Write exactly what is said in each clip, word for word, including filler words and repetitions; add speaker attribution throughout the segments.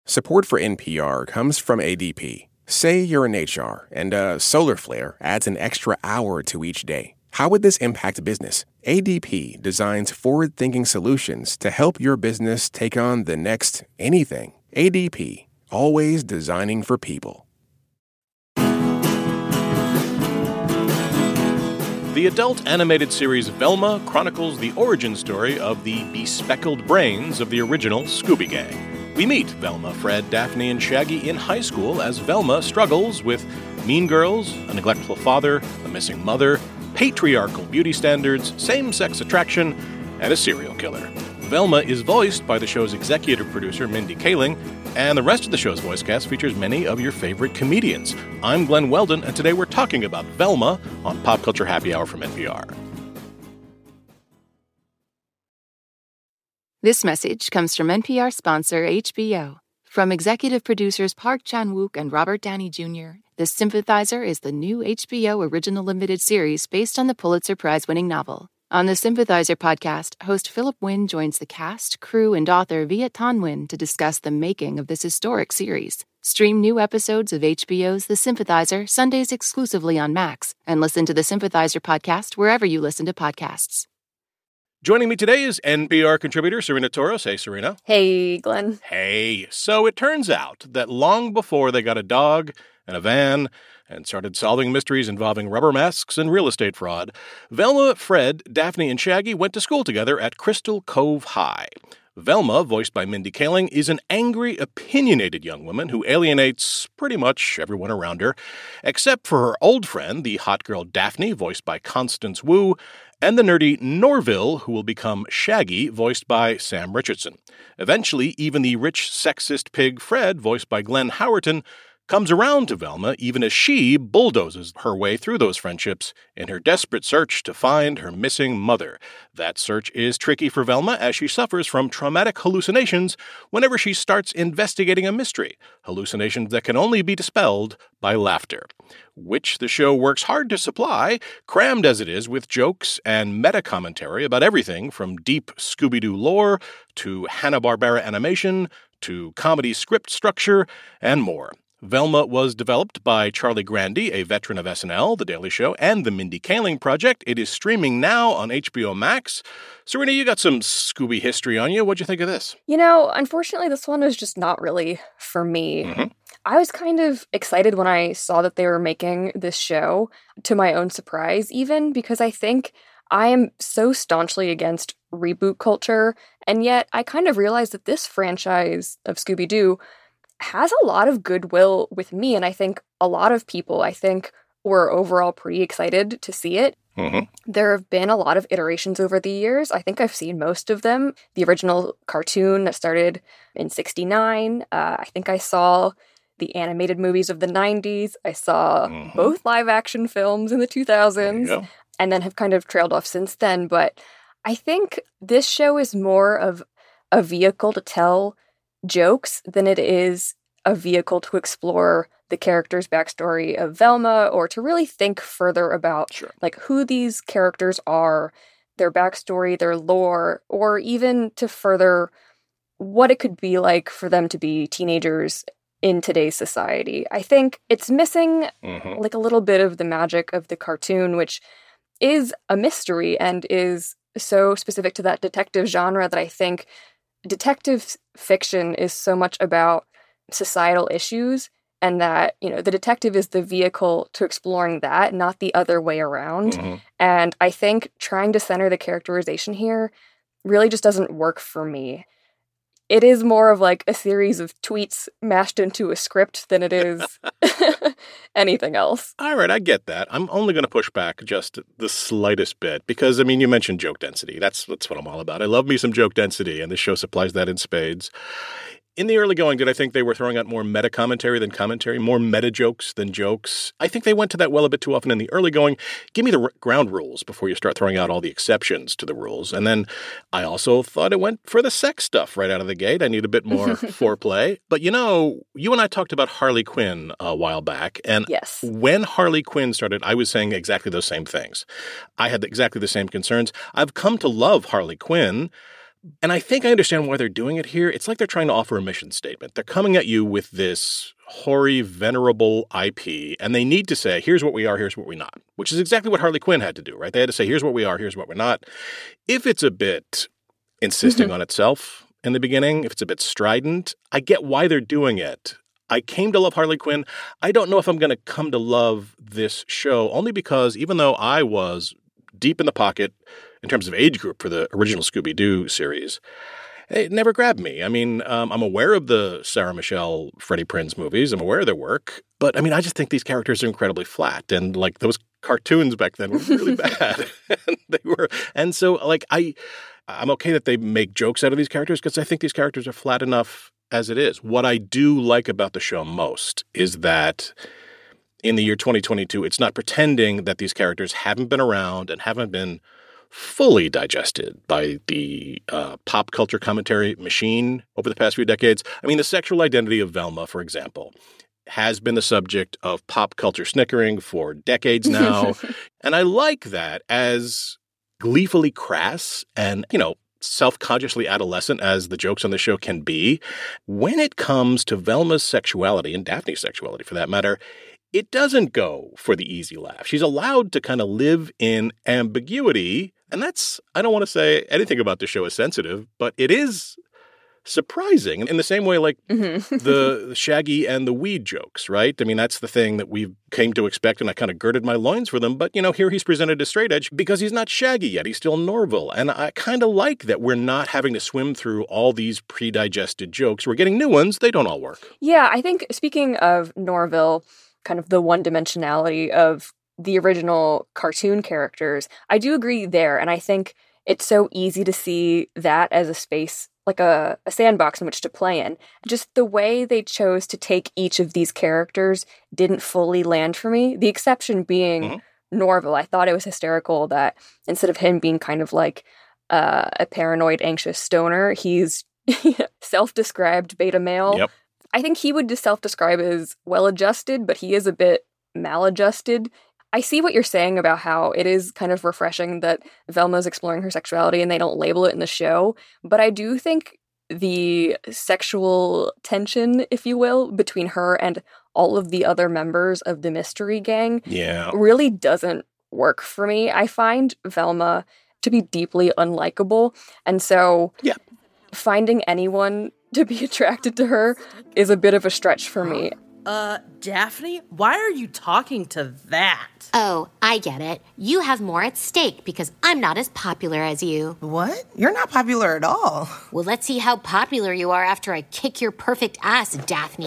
Speaker 1: Support for N P R comes from A D P. Say you're in H R and a solar flare adds an extra hour to each day. How would this impact business? A D P designs forward-thinking solutions to help your business take on the next anything. A D P, always designing for people.
Speaker 2: The adult animated series Velma chronicles the origin story of the bespectacled brains of the original Scooby Gang. We meet Velma, Fred, Daphne, and Shaggy in high school as Velma struggles with mean girls, a neglectful father, a missing mother, patriarchal beauty standards, same-sex attraction, and a serial killer. Velma is voiced by the show's executive producer, Mindy Kaling, and the rest of the show's voice cast features many of your favorite comedians. I'm Glenn Weldon, and today we're talking about Velma on Pop Culture Happy Hour from N P R.
Speaker 3: This message comes from N P R sponsor H B O. From executive producers Park Chan-wook and Robert Downey Junior, The Sympathizer is the new H B O original limited series based on the Pulitzer Prize-winning novel. On the Sympathizer podcast, host Philip Wynn joins the cast, crew, and author Viet Thanh Nguyen to discuss the making of this historic series. Stream new episodes of H B O's The Sympathizer Sundays exclusively on Max, and listen to the Sympathizer podcast wherever you listen to podcasts.
Speaker 2: Joining me today is N P R contributor Serena Toros. Hey, Serena.
Speaker 4: Hey, Glenn.
Speaker 2: Hey. So it turns out that long before they got a dog and a van and started solving mysteries involving rubber masks and real estate fraud, Velma, Fred, Daphne, and Shaggy went to school together at Crystal Cove High. Velma, voiced by Mindy Kaling, is an angry, opinionated young woman who alienates pretty much everyone around her, except for her old friend, the hot girl Daphne, voiced by Constance Wu, and the nerdy Norville, who will become Shaggy, voiced by Sam Richardson. Eventually, even the rich, sexist pig Fred, voiced by Glenn Howerton, comes around to Velma even as she bulldozes her way through those friendships in her desperate search to find her missing mother. That search is tricky for Velma as she suffers from traumatic hallucinations whenever she starts investigating a mystery, hallucinations that can only be dispelled by laughter, which the show works hard to supply, crammed as it is with jokes and meta-commentary about everything from deep Scooby-Doo lore to Hanna-Barbera animation to comedy script structure and more. Velma was developed by Charlie Grandy, a veteran of S N L, The Daily Show, and the Mindy Kaling Project. It is streaming now on H B O Max. Serena, you got some Scooby history on you. What'd you think of this?
Speaker 4: You know, unfortunately, this one was just not really for me.
Speaker 2: Mm-hmm.
Speaker 4: I was kind of excited when I saw that they were making this show, to my own surprise even, because I think I am so staunchly against reboot culture, and yet I kind of realized that this franchise of Scooby-Doo has a lot of goodwill with me, and I think a lot of people, I think, were overall pretty excited to see it.
Speaker 2: Mm-hmm.
Speaker 4: There have been a lot of iterations over the years. I think I've seen most of them. The original cartoon that started in sixty-nine. Uh, I think I saw the animated movies of the nineties. I saw
Speaker 2: mm-hmm.
Speaker 4: both live-action films in the two thousands, and then have kind of trailed off since then. But I think this show is more of a vehicle to tell jokes than it is a vehicle to explore the character's backstory of Velma, or to really think further about
Speaker 2: sure.
Speaker 4: like who these characters are, their backstory, their lore, or even to further what it could be like for them to be teenagers in today's society. I think it's missing
Speaker 2: mm-hmm.
Speaker 4: like a little bit of the magic of the cartoon, which is a mystery and is so specific to that detective genre that I think detective fiction is so much about societal issues, and that, you know, the detective is the vehicle to exploring that, not the other way around.
Speaker 2: Mm-hmm.
Speaker 4: And I think trying to center the characterization here really just doesn't work for me. It is more of like a series of tweets mashed into a script than it is anything else.
Speaker 2: All right, I get that. I'm only going to push back just the slightest bit because, I mean, you mentioned joke density. That's, that's what I'm all about. I love me some joke density, and this show supplies that in spades. In the early going, did I think they were throwing out more meta commentary than commentary, more meta jokes than jokes? I think they went to that well a bit too often in the early going. Give me the r- ground rules before you start throwing out all the exceptions to the rules. And then I also thought it went for the sex stuff right out of the gate. I need a bit more foreplay. But, you know, you and I talked about Harley Quinn a while back. And
Speaker 4: yes.
Speaker 2: when Harley Quinn started, I was saying exactly those same things. I had exactly the same concerns. I've come to love Harley Quinn, And I think I understand why they're doing it here. It's like they're trying to offer a mission statement. They're coming at you with this hoary, venerable I P, and they need to say, here's what we are, here's what we're not, which is exactly what Harley Quinn had to do, right? They had to say, here's what we are, here's what we're not. If it's a bit insisting mm-hmm. on itself in the beginning, if it's a bit strident, I get why they're doing it. I came to love Harley Quinn. I don't know if I'm going to come to love this show, only because even though I was deep in the pocket in terms of age group for the original Scooby-Doo series, it never grabbed me. I mean, um, I'm aware of the Sarah Michelle, Freddie Prinze movies. I'm aware of their work. But, I mean, I just think these characters are incredibly flat. And, like, those cartoons back then were really bad. and they were, and so, like, I, I'm okay that they make jokes out of these characters because I think these characters are flat enough as it is. What I do like about the show most is that in the year twenty twenty-two, it's not pretending that these characters haven't been around and haven't been fully digested by the uh, pop culture commentary machine over the past few decades. I mean, the sexual identity of Velma, for example, has been the subject of pop culture snickering for decades now. And I like that as gleefully crass and, you know, self-consciously adolescent as the jokes on the show can be. When it comes to Velma's sexuality, and Daphne's sexuality for that matter, it doesn't go for the easy laugh. She's allowed to kind of live in ambiguity. And that's, I don't want to say anything about the show is sensitive, but it is surprising in the same way like mm-hmm. the Shaggy and the weed jokes, right? I mean, that's the thing that we came to expect, and I kind of girded my loins for them. But, you know, here he's presented as straight edge because he's not Shaggy yet. He's still Norville. And I kind of like that we're not having to swim through all these pre-digested jokes. We're getting new ones. They don't all work.
Speaker 4: Yeah, I think speaking of Norville, kind of the one-dimensionality of the original cartoon characters, I do agree there. And I think it's so easy to see that as a space, like a, a sandbox in which to play in. Just the way they chose to take each of these characters didn't fully land for me. The exception being mm-hmm. Norville. I thought it was hysterical that instead of him being kind of like uh, a paranoid, anxious stoner, he's self-described beta male.
Speaker 2: Yep.
Speaker 4: I think he would just self-describe as well-adjusted, but he is a bit maladjusted. I see what you're saying about how it is kind of refreshing that Velma's exploring her sexuality and they don't label it in the show, but I do think the sexual tension, if you will, between her and all of the other members of the mystery gang
Speaker 2: yeah.
Speaker 4: really doesn't work for me. I find Velma to be deeply unlikable, and so
Speaker 2: yeah.
Speaker 4: finding anyone to be attracted to her is a bit of a stretch for me.
Speaker 5: Uh, Daphne, why are you talking to that?
Speaker 6: Oh, I get it. You have more at stake because I'm not as popular as you.
Speaker 5: What? You're not popular at all.
Speaker 6: Well, let's see how popular you are after I kick your perfect ass, Daphne.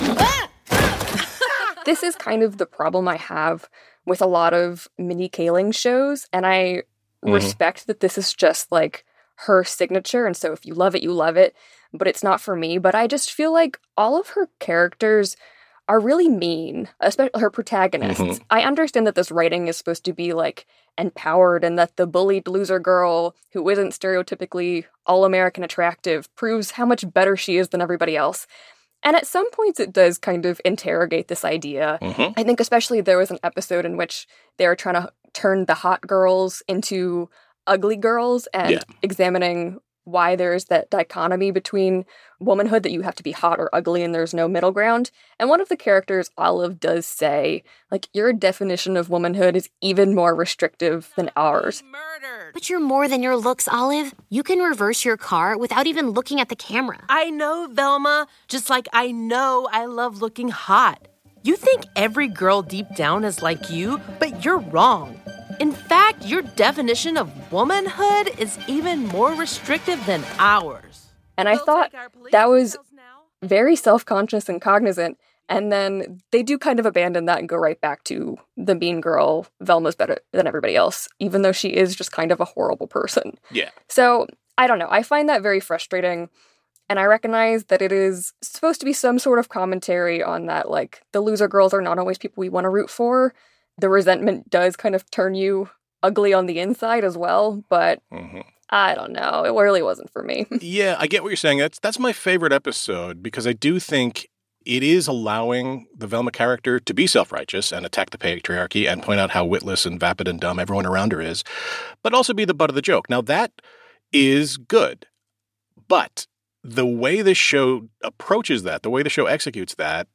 Speaker 4: This is kind of the problem I have with a lot of Mindy Kaling shows, and I mm-hmm. respect that this is just like her signature, and so if you love it, you love it, but it's not for me. But I just feel like all of her characters are really mean, especially her protagonists. Mm-hmm. I understand that this writing is supposed to be, like, empowered and that the bullied loser girl who isn't stereotypically all-American attractive proves how much better she is than everybody else. And at some points it does kind of interrogate this idea. Mm-hmm. I think especially there was an episode in which they were trying to turn the hot girls into ugly girls and yeah. examining why there's that dichotomy between womanhood that you have to be hot or ugly and there's no middle ground. And one of the characters, Olive, does say, like, your definition of womanhood is even more restrictive than ours.
Speaker 6: But you're more than your looks, Olive. You can reverse your car without even looking at the camera.
Speaker 5: I know, Velma. Just like I know I love looking hot. You think every girl deep down is like you, but you're wrong. In fact, your definition of womanhood is even more restrictive than ours.
Speaker 4: And I thought that was very self-conscious and cognizant. And then they do kind of abandon that and go right back to the mean girl, Velma's better than everybody else, even though she is just kind of a horrible person.
Speaker 2: Yeah.
Speaker 4: So, I don't know. I find that very frustrating. And I recognize that it is supposed to be some sort of commentary on that, like, the loser girls are not always people we want to root for. The resentment does kind of turn you ugly on the inside as well, but mm-hmm. I don't know. It really wasn't for me.
Speaker 2: Yeah, I get what you're saying. That's that's my favorite episode because I do think it is allowing the Velma character to be self-righteous and attack the patriarchy and point out how witless and vapid and dumb everyone around her is, but also be the butt of the joke. Now, that is good. But the way the show approaches that, the way the show executes that,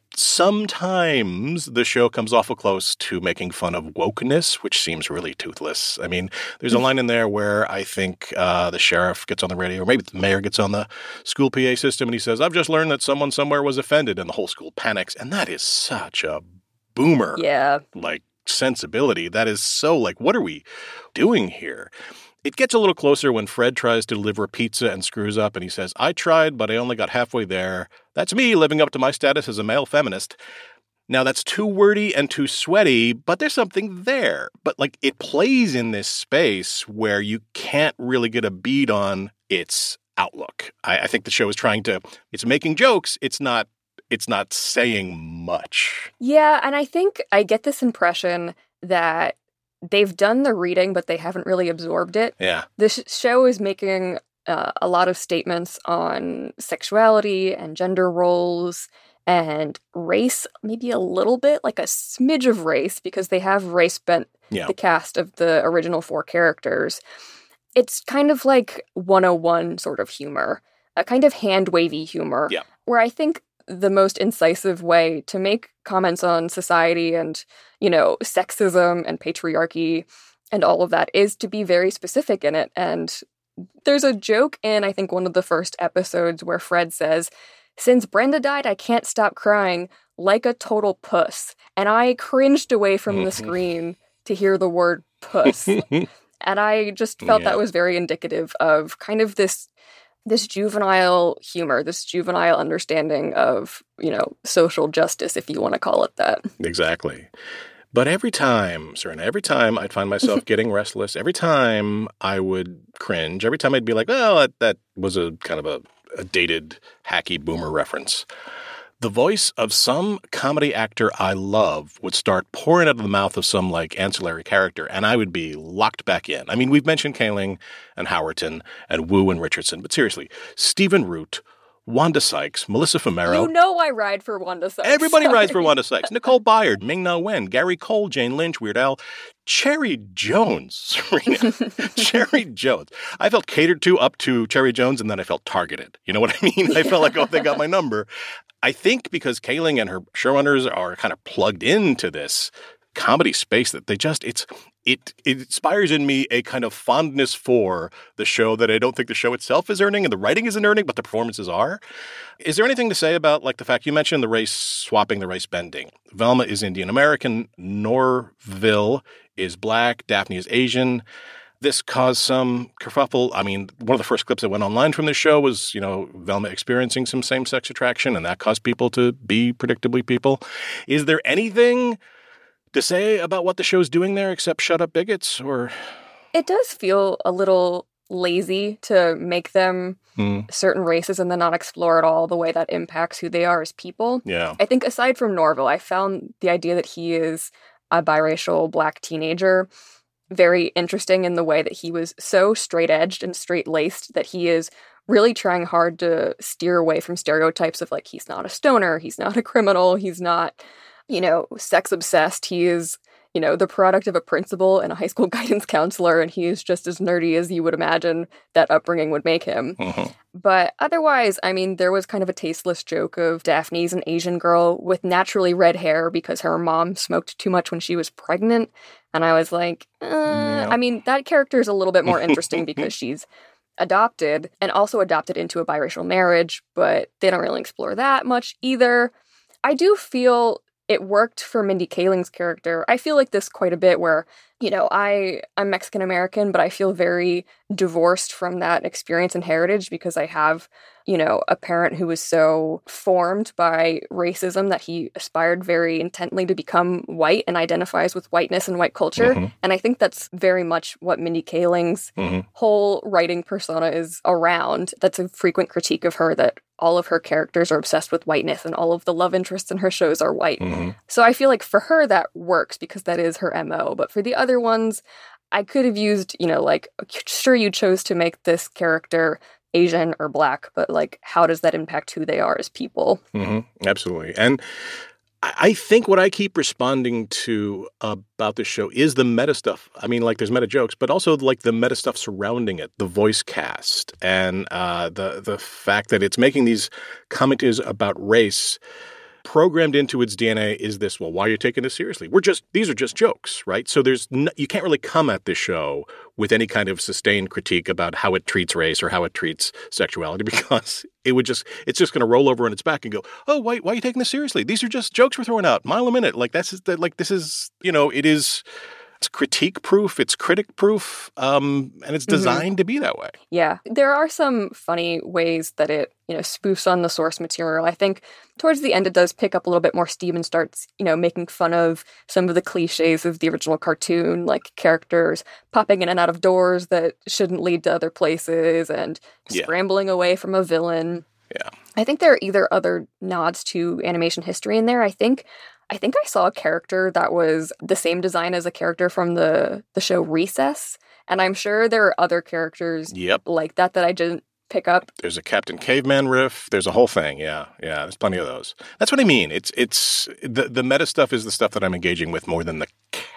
Speaker 2: sometimes the show comes awful close to making fun of wokeness, which seems really toothless. I mean, there's a line in there where I think uh, the sheriff gets on the radio, or maybe the mayor gets on the school P A system, and he says, I've just learned that someone somewhere was offended, and the whole school panics. And that is such a boomer,
Speaker 4: yeah,
Speaker 2: like, sensibility. That is so, like, what are we doing here? It gets a little closer when Fred tries to deliver a pizza and screws up, and he says, I tried, but I only got halfway there. That's me living up to my status as a male feminist. Now, that's too wordy and too sweaty, but there's something there. But, like, it plays in this space where you can't really get a bead on its outlook. I, I think the show is trying to, it's making jokes. It's not, it's not saying much.
Speaker 4: Yeah, and I think I get this impression that they've done the reading, but they haven't really absorbed it.
Speaker 2: Yeah.
Speaker 4: This show is making uh, a lot of statements on sexuality and gender roles and race, maybe a little bit, like a smidge of race, because they have race bent
Speaker 2: Yeah.
Speaker 4: the cast of the original four characters. It's kind of like one oh one sort of humor, a kind of hand-wavy humor,
Speaker 2: Yeah.
Speaker 4: where I think the most incisive way to make comments on society and, you know, sexism and patriarchy and all of that is to be very specific in it. And there's a joke in, I think, one of the first episodes where Fred says, since Brenda died, I can't stop crying like a total puss. And I cringed away from the screen to hear the word puss. And I just felt
Speaker 2: Yeah.
Speaker 4: that was very indicative of kind of this this juvenile humor, this juvenile understanding of, you know, social justice, if you want to call it that.
Speaker 2: Exactly. But every time, Serena, every time I'd find myself getting restless, every time I would cringe, every time I'd be like, well, that, that was a kind of a, a dated, hacky boomer reference. The voice of some comedy actor I love would start pouring out of the mouth of some, like, ancillary character, and I would be locked back in. I mean, we've mentioned Kaling and Howerton and Wu and Richardson, but seriously, Stephen Root, Wanda Sykes, Melissa Fumero.
Speaker 4: You know I ride for Wanda Sykes.
Speaker 2: Everybody
Speaker 4: Sorry.
Speaker 2: rides for Wanda Sykes. Nicole Byard, Ming-Na Wen, Gary Cole, Jane Lynch, Weird Al, Cherry Jones, Serena. Cherry Jones. I felt catered to up to Cherry Jones, and then I felt targeted. You know what I mean? I felt like, oh, they got my number. I think because Kaling and her showrunners are kind of plugged into this comedy space that they just, it's, it, it inspires in me a kind of fondness for the show that I don't think the show itself is earning and the writing isn't earning, but the performances are. Is there anything to say about, like, the fact you mentioned the race swapping, the race bending? Velma is Indian American, Norville is black, Daphne is Asian. This caused some kerfuffle. I mean, one of the first clips that went online from the show was, you know, Velma experiencing some same-sex attraction, and that caused people to be predictably people. Is there anything to say about what the show's doing there except shut up bigots? Or
Speaker 4: It does feel a little lazy to make them
Speaker 2: mm.
Speaker 4: certain races and then not explore at all the way that impacts who they are as people.
Speaker 2: Yeah.
Speaker 4: I think aside from Norville, I found the idea that he is a biracial black teenager very interesting in the way that he was so straight-edged and straight-laced that he is really trying hard to steer away from stereotypes of, like, he's not a stoner, he's not a criminal, he's not, you know, sex-obsessed. He is, you know, the product of a principal and a high school guidance counselor, and he is just as nerdy as you would imagine that upbringing would make him.
Speaker 2: Mm-hmm.
Speaker 4: But otherwise, I mean, there was kind of a tasteless joke of Daphne's an Asian girl with naturally red hair because her mom smoked too much when she was pregnant. And I was like, uh,
Speaker 2: Yeah.
Speaker 4: I mean, that character is a little bit more interesting because she's adopted and also adopted into a biracial marriage, but they don't really explore that much either. I do feel it worked for Mindy Kaling's character. I feel like this quite a bit where, you know, I, I'm Mexican-American, but I feel very divorced from that experience and heritage because I have, you know, a parent who was so formed by racism that he aspired very intently to become white and identifies with whiteness and white culture.
Speaker 2: Mm-hmm.
Speaker 4: And I think that's very much what Mindy Kaling's
Speaker 2: Mm-hmm.
Speaker 4: whole writing persona is around. That's a frequent critique of her, that all of her characters are obsessed with whiteness and all of the love interests in her shows are white.
Speaker 2: Mm-hmm.
Speaker 4: So I feel like for her that works because that is her M O. But for the other ones, I could have used, you know, like, sure, you chose to make this character Asian or black, but, like, how does that impact who they are as people?
Speaker 2: Mm-hmm. Absolutely. And I think what I keep responding to about this show is the meta stuff. I mean, like there's meta jokes, but also like the meta stuff surrounding it, the voice cast, and uh, the the fact that it's making these commentaries about race. Programmed into its D N A is this, well, why are you taking this seriously? We're just, these are just jokes, right? So there's, no, you can't really come at this show with any kind of sustained critique about how it treats race or how it treats sexuality, because it would just, it's just going to roll over on its back and go, oh, why, why are you taking this seriously? These are just jokes we're throwing out, mile a minute. Like that's, like this is, you know, it is, it's critique proof, it's critic proof, um, and it's designed mm-hmm. to be that way.
Speaker 4: Yeah. There are some funny ways that it, you know, spoofs on the source material. I think towards the end it does pick up a little bit more steam and starts, you know, making fun of some of the cliches of the original cartoon, like characters popping in and out of doors that shouldn't lead to other places and yeah. scrambling away from a villain.
Speaker 2: Yeah.
Speaker 4: I think there are either other nods to animation history in there. I think I think I saw a character that was the same design as a character from the, the show Recess. And I'm sure there are other characters
Speaker 2: yep.
Speaker 4: like that that I didn't pick up.
Speaker 2: There's a Captain Caveman riff. There's a whole thing. Yeah. Yeah. There's plenty of those. That's what I mean. It's, it's the, the meta stuff is the stuff that I'm engaging with more than the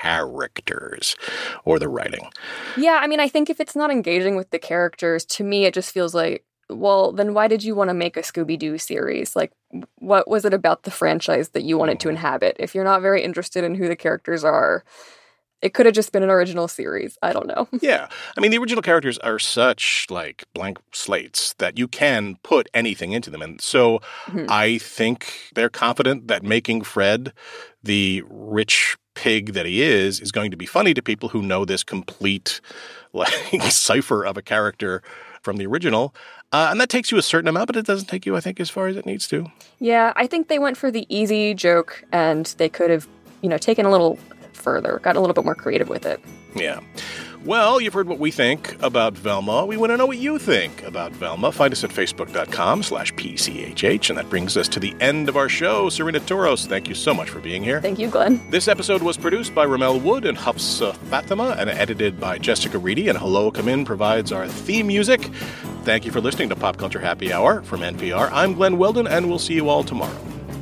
Speaker 2: characters or the writing.
Speaker 4: Yeah. I mean, I think if it's not engaging with the characters, to me, it just feels like, well, then why did you want to make a Scooby-Doo series? Like, what was it about the franchise that you wanted to inhabit? If you're not very interested in who the characters are, it could have just been an original series. I don't know.
Speaker 2: Yeah. I mean, the original characters are such, like, blank slates that you can put anything into them. And so mm-hmm. I think they're confident that making Fred the rich pig that he is is going to be funny to people who know this complete, like, cipher of a character from the original. Uh, and that takes you a certain amount, but it doesn't take you, I think, as far as it needs to.
Speaker 4: Yeah, I think they went for the easy joke, and they could have, you know, taken a little further, got a little bit more creative with it.
Speaker 2: Yeah. Well, you've heard what we think about Velma. We want to know what you think about Velma. Find us at facebook.com slash PCHH. And that brings us to the end of our show. Serena Toros, thank you so much for being here.
Speaker 4: Thank you, Glenn.
Speaker 2: This episode was produced by Ramel Wood and Hafsa Fatima and edited by Jessica Reedy. And Hello Come In provides our theme music. Thank you for listening to Pop Culture Happy Hour from N P R. I'm Glenn Weldon, and we'll see you all tomorrow.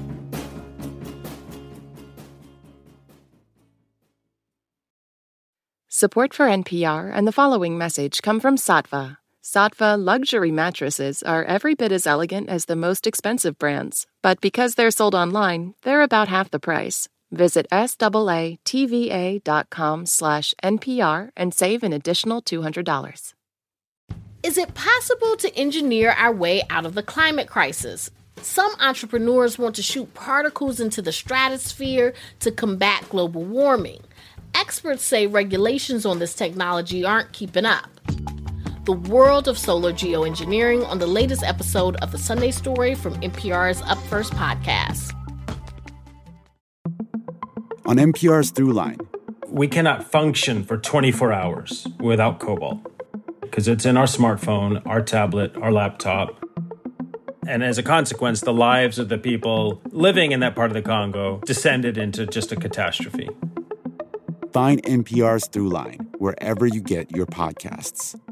Speaker 3: Support for N P R and the following message come from Saatva. Saatva luxury mattresses are every bit as elegant as the most expensive brands, but because they're sold online, they're about half the price. Visit S-A-A-T-V-A.com slash NPR and save an additional two hundred dollars.
Speaker 7: Is it possible to engineer our way out of the climate crisis? Some entrepreneurs want to shoot particles into the stratosphere to combat global warming. Experts say regulations on this technology aren't keeping up. The world of solar geoengineering on the latest episode of The Sunday Story from N P R's Up First podcast.
Speaker 8: On N P R's Throughline.
Speaker 9: We cannot function for twenty-four hours without cobalt because it's in our smartphone, our tablet, our laptop. And as a consequence, the lives of the people living in that part of the Congo descended into just a catastrophe.
Speaker 8: Find N P R's Throughline wherever you get your podcasts.